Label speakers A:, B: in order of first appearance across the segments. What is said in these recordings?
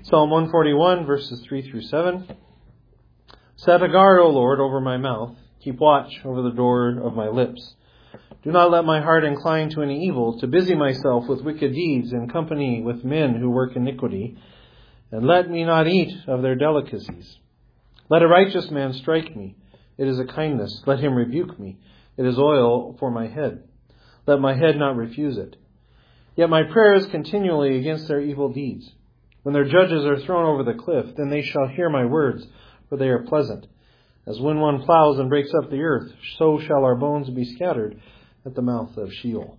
A: Psalm 141, verses 3 through 7. Set a guard, O Lord, over my mouth. Keep watch over the door of my lips. Do not let my heart incline to any evil, to busy myself with wicked deeds in company with men who work iniquity. And let me not eat of their delicacies. Let a righteous man strike me. It is a kindness. Let him rebuke me. It is oil for my head. Let my head not refuse it. Yet my prayer is continually against their evil deeds. When their judges are thrown over the cliff, then they shall hear my words, for they are pleasant. As when one plows and breaks up the earth, so shall our bones be scattered at the mouth of Sheol.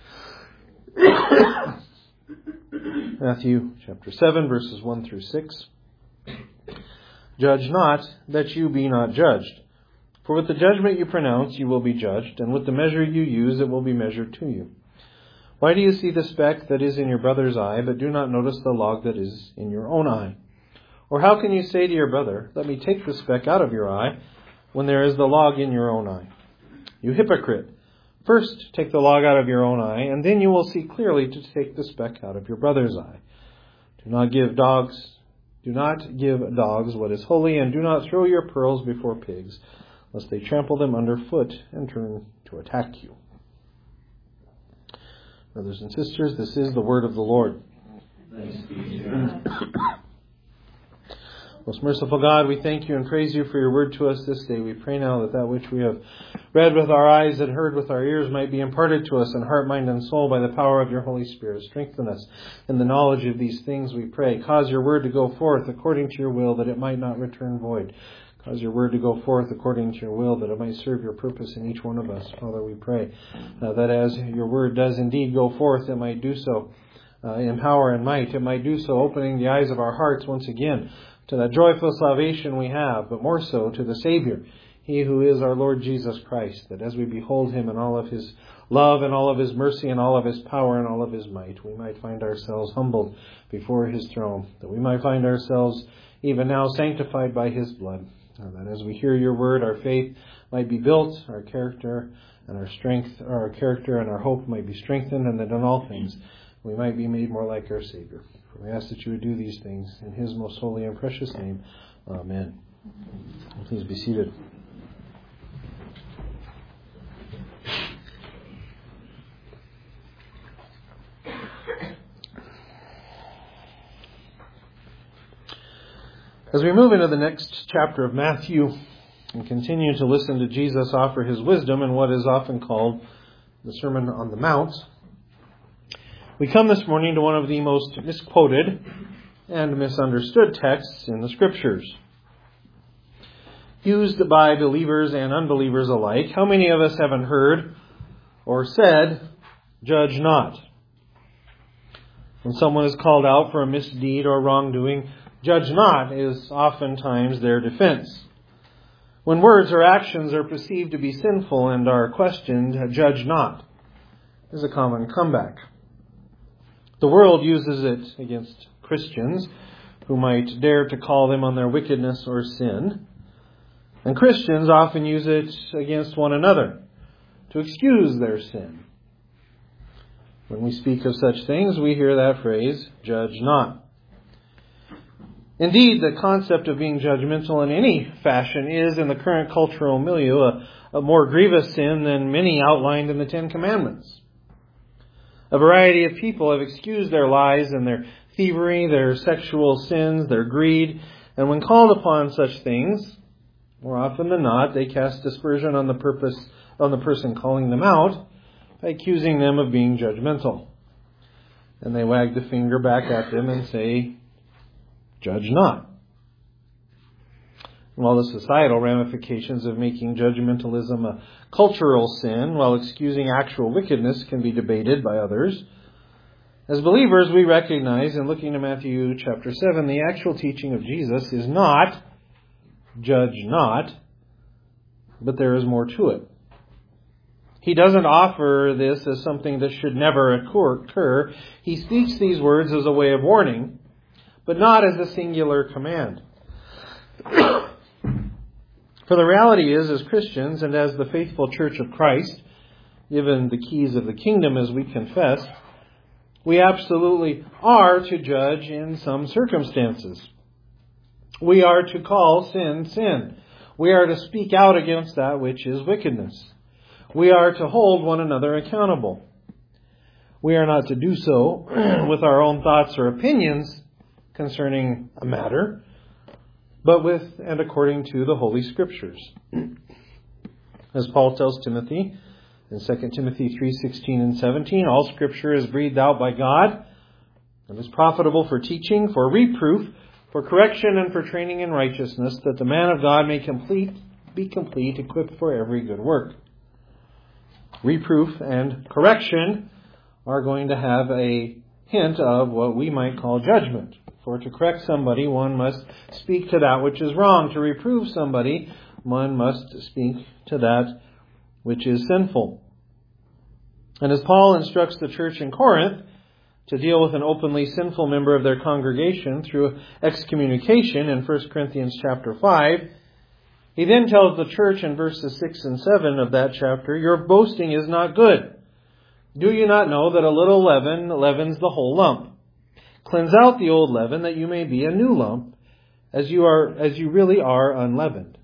A: Matthew chapter 7, verses 1 through 6. Judge not, that you be not judged. For with the judgment you pronounce, you will be judged, and with the measure you use, it will be measured to you. Why do you see the speck that is in your brother's eye, but do not notice the log that is in your own eye? Or how can you say to your brother, let me take the speck out of your eye, when there is the log in your own eye? You hypocrite! First take the log out of your own eye, and then you will see clearly to take the speck out of your brother's eye. Do not give dogs what is holy, and do not throw your pearls before pigs, lest they trample them underfoot and turn to attack you. Brothers and sisters, this is the word of the Lord.
B: Thanks be to God.
A: Most merciful God, we thank you and praise you for your word to us this day. We pray now that which we have read with our eyes and heard with our ears might be imparted to us in heart, mind, and soul by the power of your Holy Spirit. Strengthen us in the knowledge of these things, we pray. Cause your word to go forth according to your will, that it might not return void. Cause your word to go forth according to your will, that it might serve your purpose in each one of us. Father, we pray that as your word does indeed go forth, it might do so in power and might. It might do so opening the eyes of our hearts once again to that joyful salvation we have, but more so to the Savior, He who is our Lord Jesus Christ, that as we behold Him in all of His love and all of His mercy and all of His power and all of His might, we might find ourselves humbled before His throne, that we might find ourselves even now sanctified by His blood, and that as we hear your word, our faith might be built, our character and our strength, our character and our hope might be strengthened, and that in all things we might be made more like our Savior. For we ask that you would do these things in His most holy and precious name. Amen. Please be seated. As we move into the next chapter of Matthew and continue to listen to Jesus offer His wisdom in what is often called the Sermon on the Mount, we come this morning to one of the most misquoted and misunderstood texts in the Scriptures. Used by believers and unbelievers alike, how many of us haven't heard or said, "Judge not"? When someone is called out for a misdeed or wrongdoing, "Judge not" is oftentimes their defense. When words or actions are perceived to be sinful and are questioned, "Judge not" is a common comeback. The world uses it against Christians who might dare to call them on their wickedness or sin. And Christians often use it against one another to excuse their sin. When we speak of such things, we hear that phrase, "Judge not." Indeed, the concept of being judgmental in any fashion is, in the current cultural milieu, a more grievous sin than many outlined in the Ten Commandments. A variety of people have excused their lies and their thievery, their sexual sins, their greed, and when called upon such things, more often than not, they cast dispersion on the person calling them out by accusing them of being judgmental. And they wag the finger back at them and say, "Judge not." While the societal ramifications of making judgmentalism a cultural sin, while excusing actual wickedness can be debated by others, as believers we recognize in looking to Matthew chapter 7, the actual teaching of Jesus is not, "Judge not," but there is more to it. He doesn't offer this as something that should never occur. He speaks these words as a way of warning, but not as a singular command. For the reality is, as Christians and as the faithful Church of Christ, given the keys of the kingdom as we confess, We absolutely are to judge in some circumstances. We are to call sin, sin. We are to speak out against that which is wickedness. We are to hold one another accountable. We are not to do so with our own thoughts or opinions concerning a matter, but with and according to the Holy Scriptures. As Paul tells Timothy in 2 Timothy 3:16 and 17, all Scripture is breathed out by God and is profitable for teaching, for reproof, for correction, and for training in righteousness, that the man of God may be complete, equipped for every good work. Reproof and correction are going to have a hint of what we might call judgment. For to correct somebody, one must speak to that which is wrong. To reprove somebody, one must speak to that which is sinful. And as Paul instructs the church in Corinth to deal with an openly sinful member of their congregation through excommunication in 1 Corinthians chapter 5, he then tells the church in verses 6 and 7 of that chapter, your boasting is not good. Do you not know that a little leaven leavens the whole lump? Cleanse out the old leaven, that you may be a new lump, as you really are unleavened.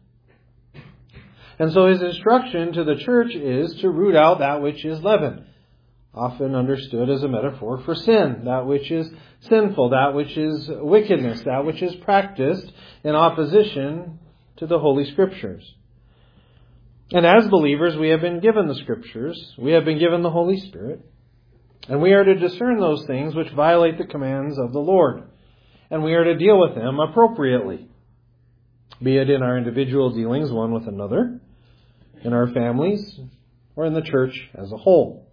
A: And so his instruction to the church is to root out that which is leaven, often understood as a metaphor for sin, that which is sinful, that which is wickedness, that which is practiced in opposition to the Holy Scriptures. And as believers, we have been given the Scriptures, we have been given the Holy Spirit, and we are to discern those things which violate the commands of the Lord, and we are to deal with them appropriately, be it in our individual dealings one with another, in our families, or in the church as a whole.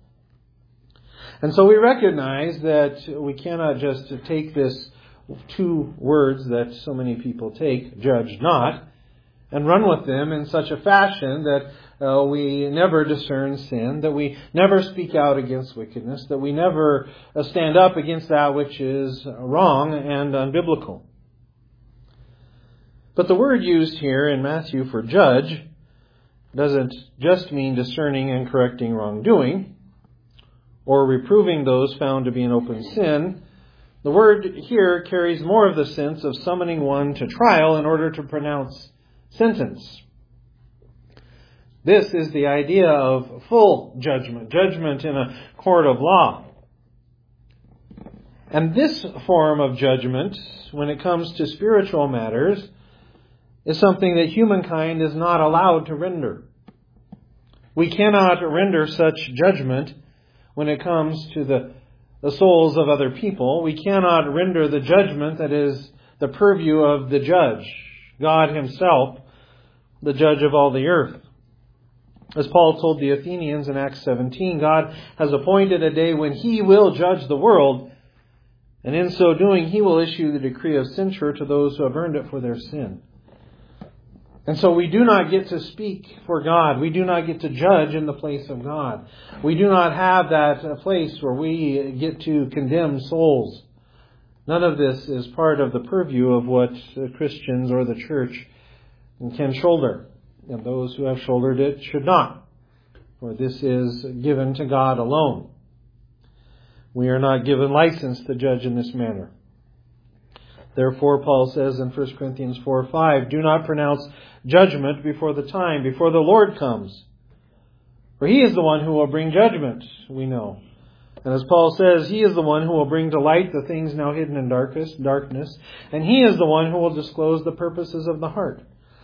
A: And so we recognize that we cannot just take this two words that so many people take, judge not, and run with them in such a fashion that we never discern sin, that we never speak out against wickedness, that we never stand up against that which is wrong and unbiblical. But the word used here in Matthew for judge doesn't just mean discerning and correcting wrongdoing, or reproving those found to be in open sin. The word here carries more of the sense of summoning one to trial in order to pronounce sentence. This is the idea of full judgment, judgment in a court of law. And this form of judgment, when it comes to spiritual matters, is something that humankind is not allowed to render. We cannot render such judgment when it comes to the souls of other people. We cannot render the judgment that is the purview of the judge, God Himself, the judge of all the earth. As Paul told the Athenians in Acts 17, God has appointed a day when He will judge the world, and in so doing He will issue the decree of censure to those who have earned it for their sin. And so we do not get to speak for God. We do not get to judge in the place of God. We do not have that place where we get to condemn souls. None of this is part of the purview of what Christians or the church can shoulder. And those who have shouldered it should not. For this is given to God alone. We are not given license to judge in this manner. Therefore, Paul says in 1 Corinthians 4:5, do not pronounce judgment before the time, before the Lord comes. For He is the one who will bring judgment, we know. And as Paul says, He is the one who will bring to light the things now hidden in darkness, and He is the one who will disclose the purposes of the heart.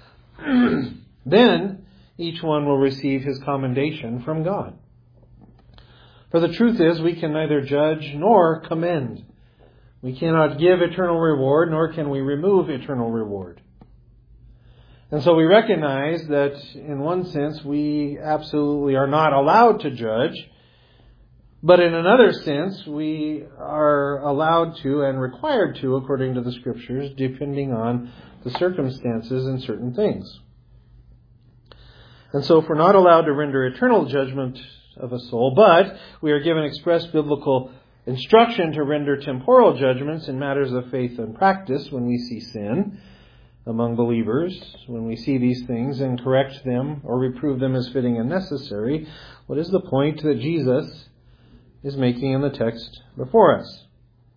A: Then each one will receive his commendation from God. For the truth is, we can neither judge nor commend. We cannot give eternal reward, nor can we remove eternal reward. And so we recognize that in one sense we absolutely are not allowed to judge, but in another sense we are allowed to and required to, according to the Scriptures, depending on the circumstances and certain things. And so if we're not allowed to render eternal judgment of a soul, but we are given express biblical instruction to render temporal judgments in matters of faith and practice when we see sin among believers, when we see these things and correct them or reprove them as fitting and necessary, what is the point that Jesus is making in the text before us.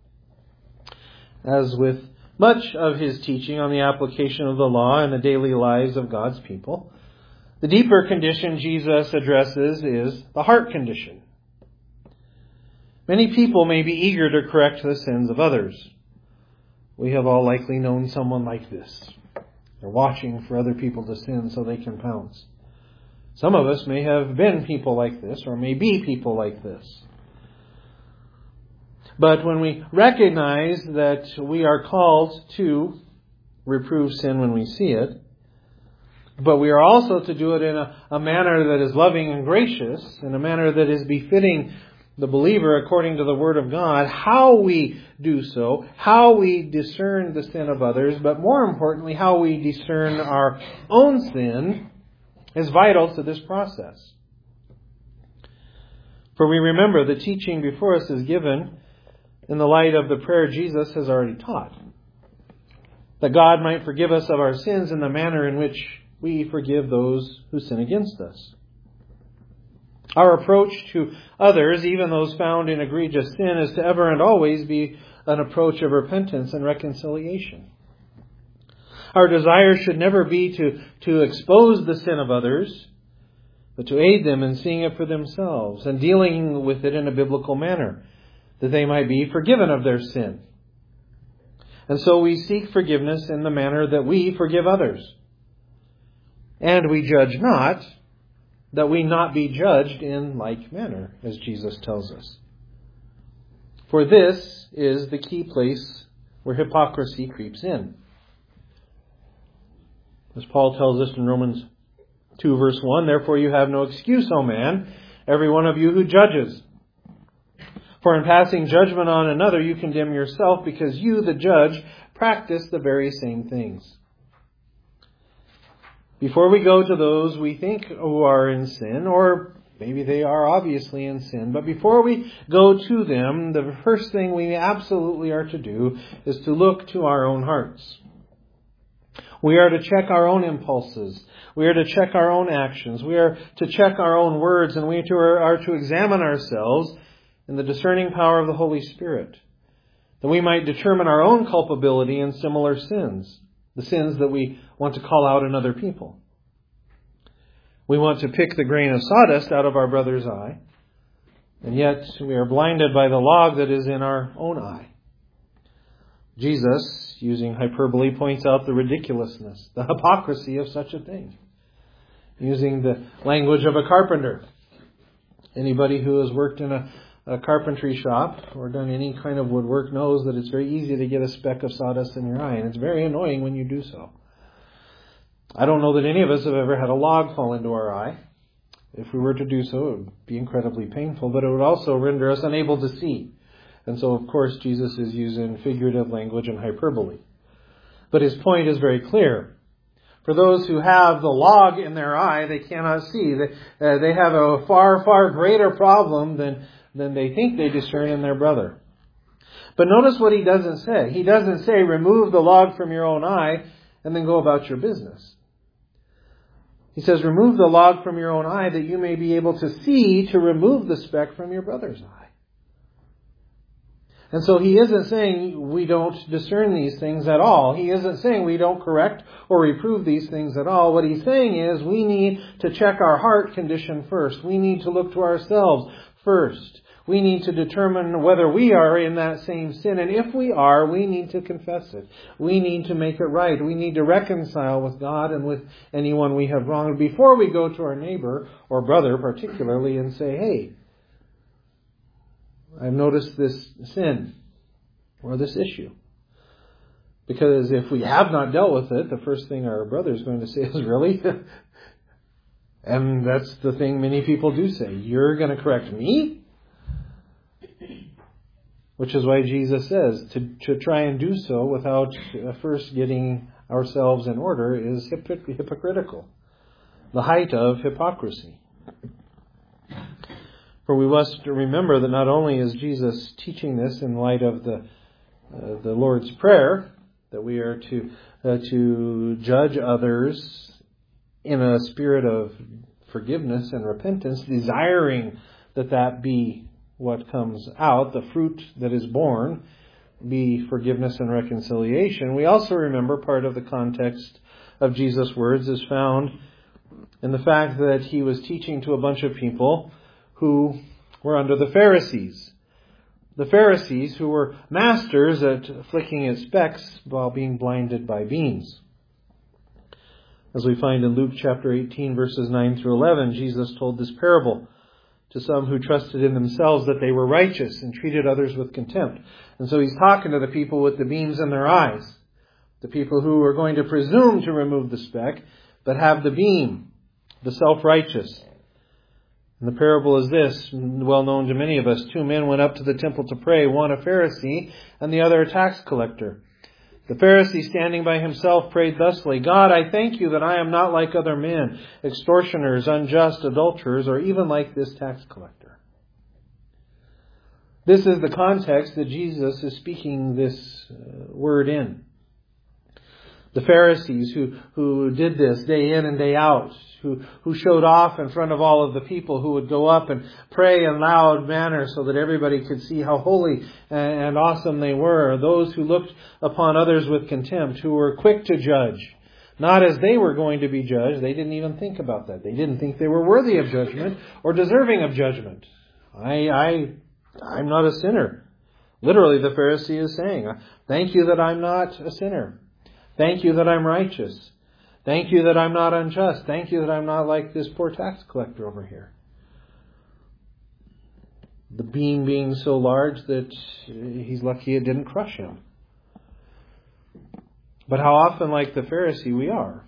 A: As with much of his teaching on the application of the law in the daily lives of God's people, the deeper condition Jesus addresses is the heart condition. Many people may be eager to correct the sins of others. We have all likely known someone like this. They're watching for other people to sin so they can pounce. Some of us may have been people like this, or may be people like this. But when we recognize that we are called to reprove sin when we see it, but we are also to do it in a manner that is loving and gracious, in a manner that is befitting the believer according to the Word of God, how we do so, how we discern the sin of others, but more importantly, how we discern our own sin, is vital to this process. For we remember the teaching before us is given in the light of the prayer Jesus has already taught, that God might forgive us of our sins in the manner in which we forgive those who sin against us. Our approach to others, even those found in egregious sin, is to ever and always be an approach of repentance and reconciliation. Our desire should never be to expose the sin of others, but to aid them in seeing it for themselves and dealing with it in a biblical manner, that they might be forgiven of their sin. And so we seek forgiveness in the manner that we forgive others. And we judge not, that we not be judged in like manner, as Jesus tells us. For this is the key place where hypocrisy creeps in. As Paul tells us in Romans 2 verse 1, therefore you have no excuse, O man, every one of you who judges. For in passing judgment on another you condemn yourself, because you, the judge, practice the very same things. Before we go to those we think who are in sin, or maybe they are obviously in sin, but before we go to them, the first thing we absolutely are to do is to look to our own hearts. We are to check our own impulses. We are to check our own actions. We are to check our own words, and we are to examine ourselves in the discerning power of the Holy Spirit, that we might determine our own culpability in similar sins, the sins that we want to call out in other people. We want to pick the grain of sawdust out of our brother's eye, and yet we are blinded by the log that is in our own eye. Jesus, using hyperbole, points out the ridiculousness, the hypocrisy of such a thing, using the language of a carpenter. Anybody who has worked in a carpentry shop or done any kind of woodwork knows that it's very easy to get a speck of sawdust in your eye, and it's very annoying when you do so. I don't know that any of us have ever had a log fall into our eye. If we were to do so, it would be incredibly painful, but it would also render us unable to see. And so, of course, Jesus is using figurative language and hyperbole. But his point is very clear. For those who have the log in their eye, they cannot see. They have a far, far greater problem than they think they discern in their brother. But notice what he doesn't say. He doesn't say, remove the log from your own eye and then go about your business. He says, remove the log from your own eye that you may be able to see to remove the speck from your brother's eye. And so he isn't saying we don't discern these things at all. He isn't saying we don't correct or reprove these things at all. What he's saying is we need to check our heart condition first. We need to look to ourselves first. We need to determine whether we are in that same sin. And if we are, we need to confess it. We need to make it right. We need to reconcile with God and with anyone we have wronged before we go to our neighbor or brother particularly and say, hey, I've noticed this sin or this issue. Because if we have not dealt with it, the first thing our brother is going to say is, really? And that's the thing many people do say. You're going to correct me? Which is why Jesus says to try and do so without first getting ourselves in order is hypocritical. The height of hypocrisy. For we must remember that not only is Jesus teaching this in light of the Lord's Prayer, that we are to judge others in a spirit of forgiveness and repentance, desiring that be what comes out, the fruit that is born, be forgiveness and reconciliation, we also remember part of the context of Jesus' words is found in the fact that he was teaching to a bunch of people who were under the Pharisees. The Pharisees who were masters at flicking at specks while being blinded by beams. As we find in Luke chapter 18, verses 9 through 11, Jesus told this parable to some who trusted in themselves that they were righteous and treated others with contempt. And so he's talking to the people with the beams in their eyes, the people who are going to presume to remove the speck, but have the beam, the self-righteous. And the parable is this, well known to many of us. 2 men went up to the temple to pray, one a Pharisee and the other a tax collector. The Pharisee, standing by himself, prayed thusly, God, I thank you that I am not like other men, extortioners, unjust, adulterers, or even like this tax collector. This is the context that Jesus is speaking this word in. The Pharisees who did this day in and day out, who showed off in front of all of the people, who would go up and pray in loud manner so that everybody could see how holy and awesome they were. Those who looked upon others with contempt, who were quick to judge, not as they were going to be judged. They didn't even think about that. They didn't think they were worthy of judgment or deserving of judgment. I'm not a sinner. Literally, the Pharisee is saying, thank you that I'm not a sinner. Thank you that I'm righteous. Thank you that I'm not unjust. Thank you that I'm not like this poor tax collector over here. The beam being so large that he's lucky it didn't crush him. But how often, like the Pharisee, we are.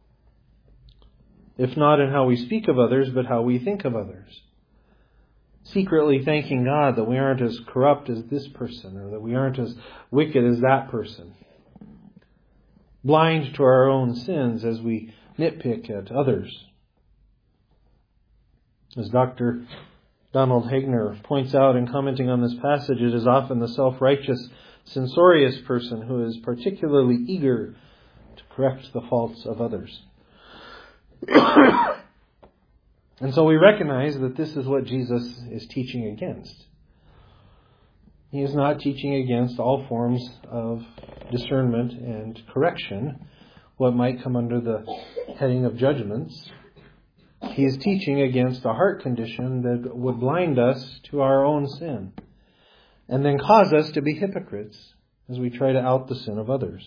A: If not in how we speak of others, but how we think of others. Secretly thanking God that we aren't as corrupt as this person, or that we aren't as wicked as that person. Blind to our own sins as we nitpick at others. As Dr. Donald Hagner points out in commenting on this passage, it is often the self-righteous, censorious person who is particularly eager to correct the faults of others. And so we recognize that this is what Jesus is teaching against. He is not teaching against all forms of discernment and correction, what might come under the heading of judgments. He is teaching against a heart condition that would blind us to our own sin and then cause us to be hypocrites as we try to out the sin of others.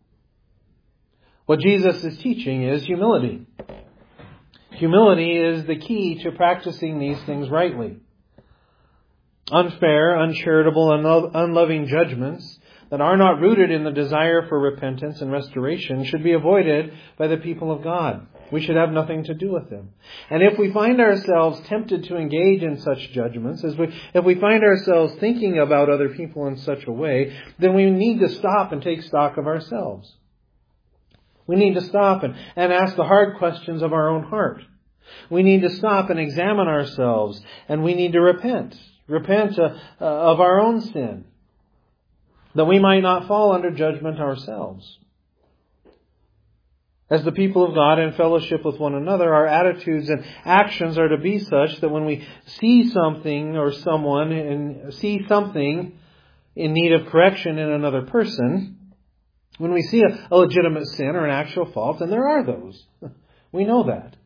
A: What Jesus is teaching is humility. Humility is the key to practicing these things rightly. Unfair, uncharitable, unloving judgments that are not rooted in the desire for repentance and restoration should be avoided by the people of God. We should have nothing to do with them. And if we find ourselves tempted to engage in such judgments, if we find ourselves thinking about other people in such a way, then we need to stop and take stock of ourselves. We need to stop and ask the hard questions of our own heart. We need to stop and examine ourselves, and we need to repent. Repent of our own sin, that we might not fall under judgment ourselves. As the people of God in fellowship with one another, our attitudes and actions are to be such that when we see something or someone and see something in need of correction in another person, when we see a legitimate sin or an actual fault, and there are those, we know that.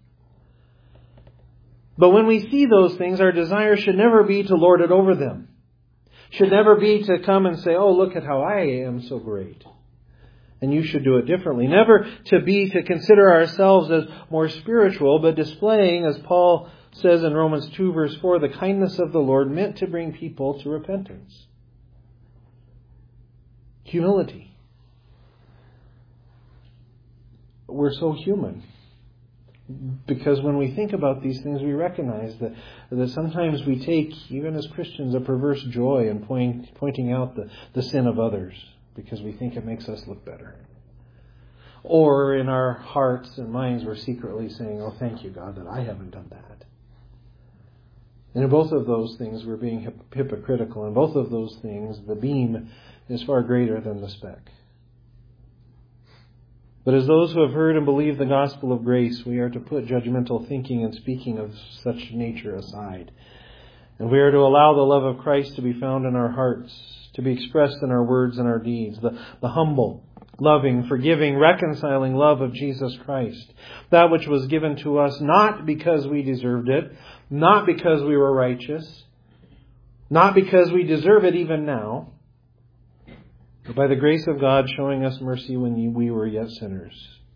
A: But when we see those things, our desire should never be to lord it over them. Should never be to come and say, oh, look at how I am so great, and you should do it differently. Never to be to consider ourselves as more spiritual, but displaying, as Paul says in Romans 2 verse 4, the kindness of the Lord meant to bring people to repentance. Humility. We're so human. Because when we think about these things, we recognize that sometimes we take, even as Christians, a perverse joy in pointing out the sin of others because we think it makes us look better. Or in our hearts and minds, we're secretly saying, oh, thank you, God, that I haven't done that. And in both of those things, we're being hypocritical. In both of those things, the beam is far greater than the speck. But as those who have heard and believed the gospel of grace, we are to put judgmental thinking and speaking of such nature aside, And we are to allow the love of Christ to be found in our hearts, to be expressed in our words and our deeds. The humble, loving, forgiving, reconciling love of Jesus Christ. That which was given to us not because we deserved it, not because we were righteous, not because we deserve it even now, but by the grace of God showing us mercy when we were yet sinners.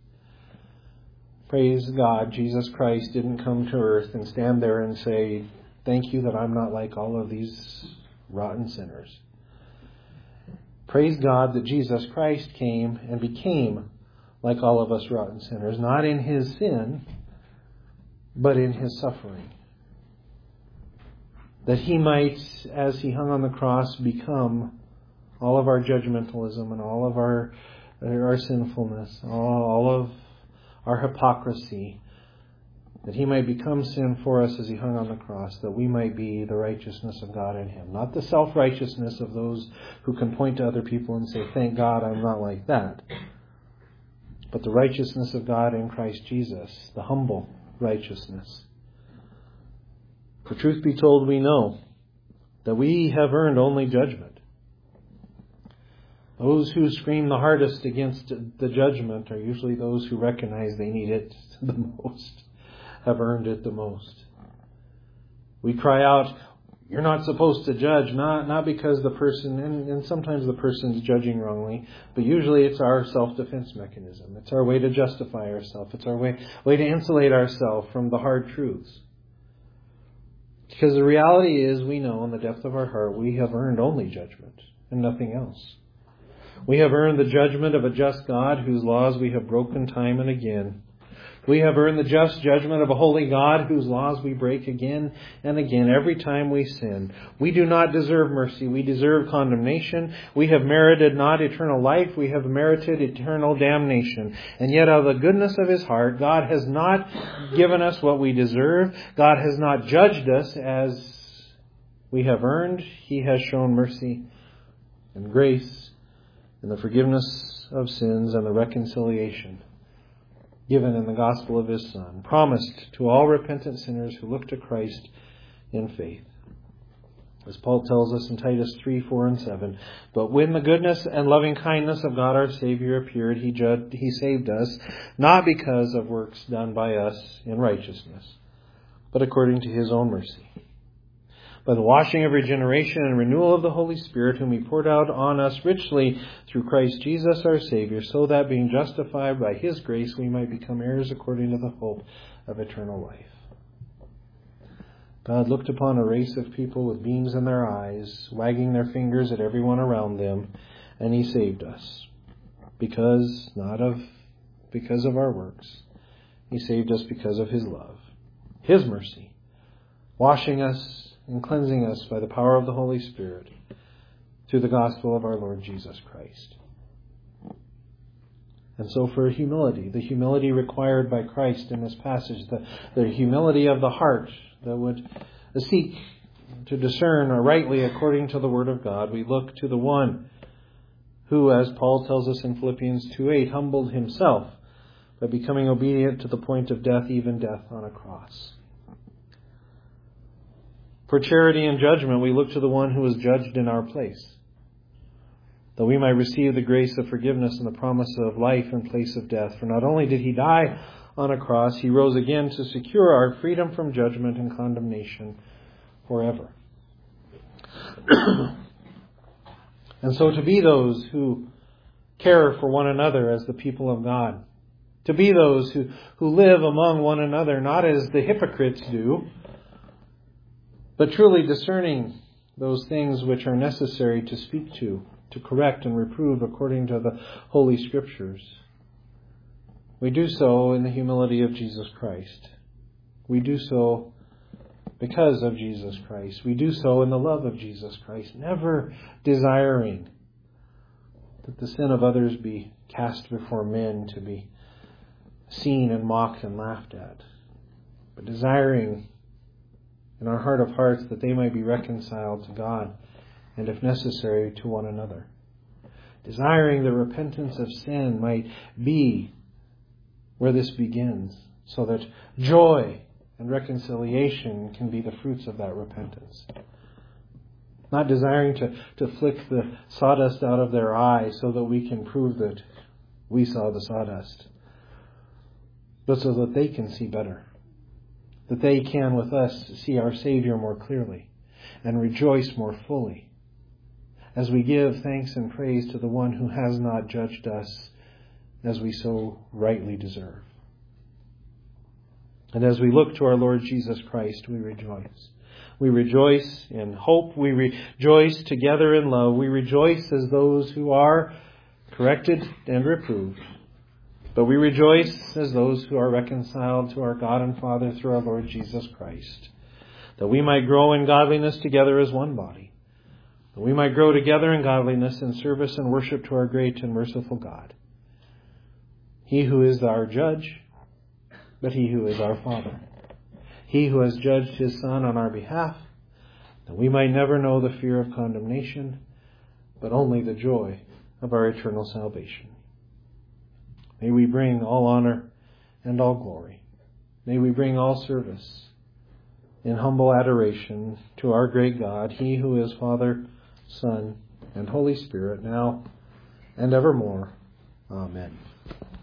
A: Praise God, Jesus Christ didn't come to earth and stand there and say, "Thank you that I'm not like all of these rotten sinners." Praise God that Jesus Christ came and became like all of us rotten sinners, not in His sin, but in His suffering. That He might, as He hung on the cross, become all of our judgmentalism and all of our sinfulness, all of our hypocrisy, that He might become sin for us as He hung on the cross, that we might be the righteousness of God in Him. Not the self-righteousness of those who can point to other people and say, "Thank God I'm not like that," but the righteousness of God in Christ Jesus, the humble righteousness. For truth be told, we know that we have earned only judgment. Those who scream the hardest against the judgment are usually those who recognize they need it the most, have earned it the most. We cry out, "You're not supposed to judge," not because the person, and sometimes the person's judging wrongly, but usually it's our self-defense mechanism. It's our way to justify ourselves. It's our way to insulate ourselves from the hard truths. Because the reality is, we know in the depth of our heart, we have earned only judgment and nothing else. We have earned the judgment of a just God whose laws we have broken time and again. We have earned the just judgment of a holy God whose laws we break again and again every time we sin. We do not deserve mercy. We deserve condemnation. We have merited not eternal life. We have merited eternal damnation. And yet out of the goodness of His heart, God has not given us what we deserve. God has not judged us as we have earned. He has shown mercy and grace and the forgiveness of sins and the reconciliation given in the gospel of His Son, promised to all repentant sinners who look to Christ in faith. As Paul tells us in Titus 3, 4, and 7, "But when the goodness and loving kindness of God our Savior appeared, He saved us, not because of works done by us in righteousness, but according to His own mercy, by the washing of regeneration and renewal of the Holy Spirit, whom He poured out on us richly through Christ Jesus our Savior, so that being justified by His grace, we might become heirs according to the hope of eternal life." God looked upon a race of people with beams in their eyes, wagging their fingers at everyone around them, and He saved us. Because of our works. He saved us because of His love, His mercy, washing us and cleansing us by the power of the Holy Spirit through the gospel of our Lord Jesus Christ. And so for humility, the humility required by Christ in this passage, the humility of the heart that would seek to discern rightly according to the Word of God, we look to the one who, as Paul tells us in Philippians 2:8, humbled Himself by becoming obedient to the point of death, even death on a cross. For charity and judgment, we look to the one who was judged in our place, that we might receive the grace of forgiveness and the promise of life in place of death. For not only did He die on a cross, He rose again to secure our freedom from judgment and condemnation forever. And so to be those who care for one another as the people of God, to be those who live among one another, not as the hypocrites do, but truly discerning those things which are necessary to speak to correct and reprove according to the Holy Scriptures. We do so in the humility of Jesus Christ. We do so because of Jesus Christ. We do so in the love of Jesus Christ, never desiring that the sin of others be cast before men to be seen and mocked and laughed at, but desiring in our heart of hearts that they might be reconciled to God and, if necessary, to one another. Desiring the repentance of sin might be where this begins, so that joy and reconciliation can be the fruits of that repentance. Not desiring to flick the sawdust out of their eye so that we can prove that we saw the sawdust, but so that they can see better. That they can, with us, see our Savior more clearly and rejoice more fully as we give thanks and praise to the one who has not judged us as we so rightly deserve. And as we look to our Lord Jesus Christ, we rejoice. We rejoice in hope. We rejoice together in love. We rejoice as those who are corrected and reproved. But we rejoice as those who are reconciled to our God and Father through our Lord Jesus Christ, that we might grow in godliness together as one body, that we might grow together in godliness and service and worship to our great and merciful God. He who is our judge, but He who is our Father. He who has judged His Son on our behalf, that we might never know the fear of condemnation, but only the joy of our eternal salvation. May we bring all honor and all glory. May we bring all service in humble adoration to our great God, He who is Father, Son, and Holy Spirit, now and evermore. Amen.